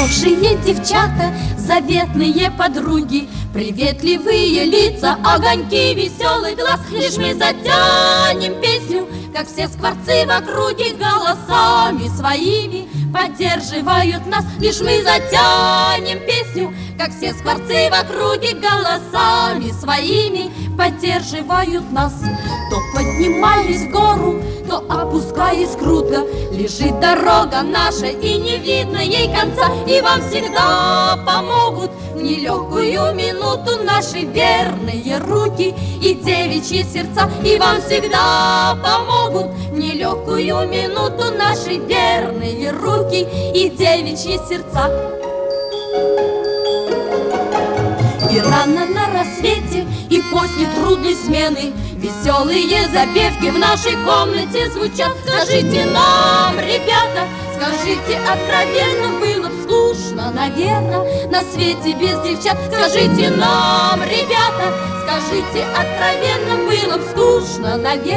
Хорошие девчата, заветные подруги, приветливые лица, огоньки, веселый глаз. Лишь мы затянем песню, как все скворцы в округе, голосами своими поддерживают нас. Лишь мы затянем песню, как все скворцы в округе, голосами своими поддерживают нас. То поднимаясь в гору, то опускаясь круто, лежит дорога наша, и не видно ей конца. И вам всегда помогут в нелегкую минуту наши верные руки и девичьи сердца. И вам всегда помогут в нелегкую минуту наши верные руки и девичьи сердца. И рано на рассвете, и после трудной смены веселые запевки в нашей комнате звучат. Скажите нам, ребята, скажите откровенно, было б скучно, наверное, на свете без девчат. Скажите нам, ребята, скажите откровенно, было б скучно, наверное.